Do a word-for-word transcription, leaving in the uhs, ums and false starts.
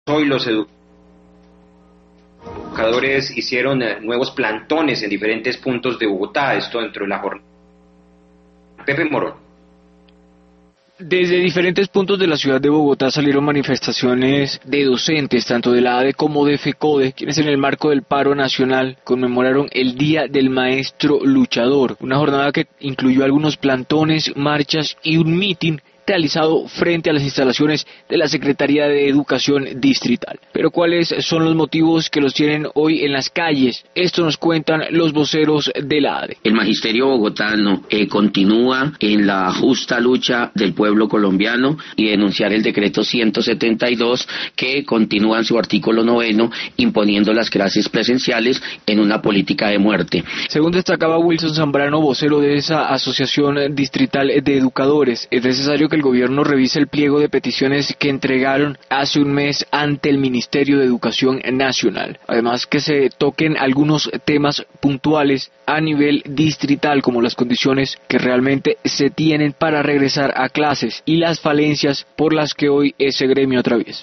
Hoy los educadores hicieron eh, nuevos plantones en diferentes puntos de Bogotá, esto dentro de la jornada. Pepe Morón. Desde diferentes puntos de la ciudad de Bogotá salieron manifestaciones de docentes, tanto de la A D E como de FECODE, quienes en el marco del paro nacional conmemoraron el Día del Maestro Luchador, una jornada que incluyó algunos plantones, marchas y un mitin realizado frente a las instalaciones de la Secretaría de Educación Distrital. Pero ¿cuáles son los motivos que los tienen hoy en las calles? Esto nos cuentan los voceros de la A D E. El magisterio bogotano eh, continúa en la justa lucha del pueblo colombiano y denunciar el decreto ciento setenta y dos que continúa en su artículo noveno imponiendo las clases presenciales en una política de muerte. Según destacaba Wilson Zambrano, vocero de esa asociación distrital de educadores, es necesario que el gobierno revise el pliego de peticiones que entregaron hace un mes ante el Ministerio de Educación Nacional. Además, que se toquen algunos temas puntuales a nivel distrital, como las condiciones que realmente se tienen para regresar a clases y las falencias por las que hoy ese gremio atraviesa.